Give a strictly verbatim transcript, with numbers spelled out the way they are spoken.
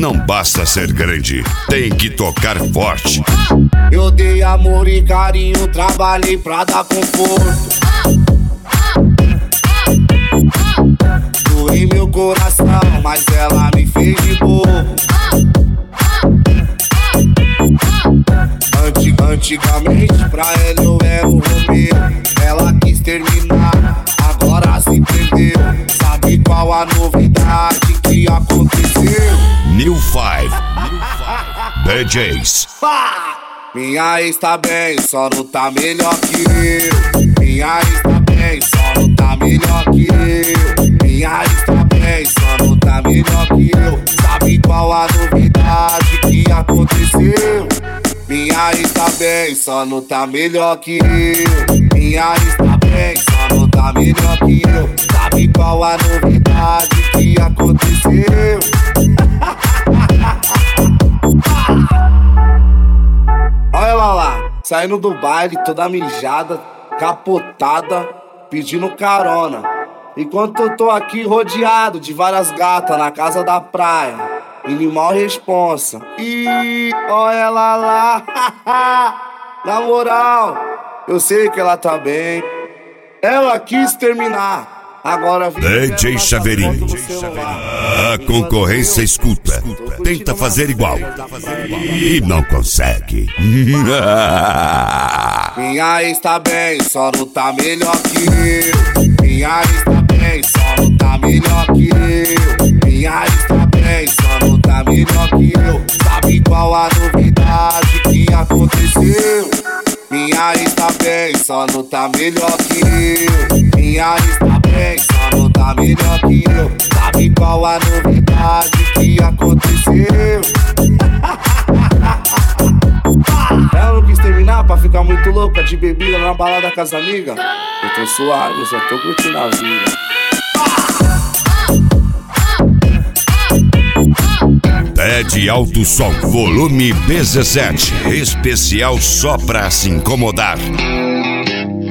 não basta ser grande, tem que tocar forte. Eu dei amor e carinho, trabalhei pra dar conforto. Doei meu coração, mas ela me fez de bobo. Antig Antigamente pra ela eu era o Romeu. Ela quis terminar, agora se perdeu. Sabe qual a novidade que aconteceu? New Five D Js. Minha ex tá bem, só não tá melhor que eu. Minha ex tá bem, só não tá melhor que eu. Minha ex tá bem, só não tá melhor que eu. Sabe qual a novidade que aconteceu? Minha ex tá bem, só não tá melhor que eu. Minha ex tá bem, só não tá melhor que eu. Sabe qual a novidade que aconteceu? Olha ela lá, saindo do baile, toda mijada, capotada, pedindo carona. Enquanto eu tô aqui rodeado de várias gatas na casa da praia, minimal responsa. E olha ela lá, na moral, eu sei que ela tá bem. Ela quis terminar, agora vive D J Chaveirinho. A concorrência escuta, tenta fazer igual e não consegue. Minha ex tá bem, só não tá melhor que eu. Minha ex tá bem, só não tá melhor que eu. Minha ex tá bem, só não tá melhor que eu. Sabe qual a novidade que aconteceu? Minha ex tá bem, só não tá melhor que eu. Minha ex tá bem, só não tá melhor que eu. Sabe qual a novidade que aconteceu? Ela não quis terminar pra ficar muito louca de bebida na balada com as amigas. Eu tô suave, eu só tô curtindo a vida. Ted Alto Som, volume dezessete, especial só pra se incomodar.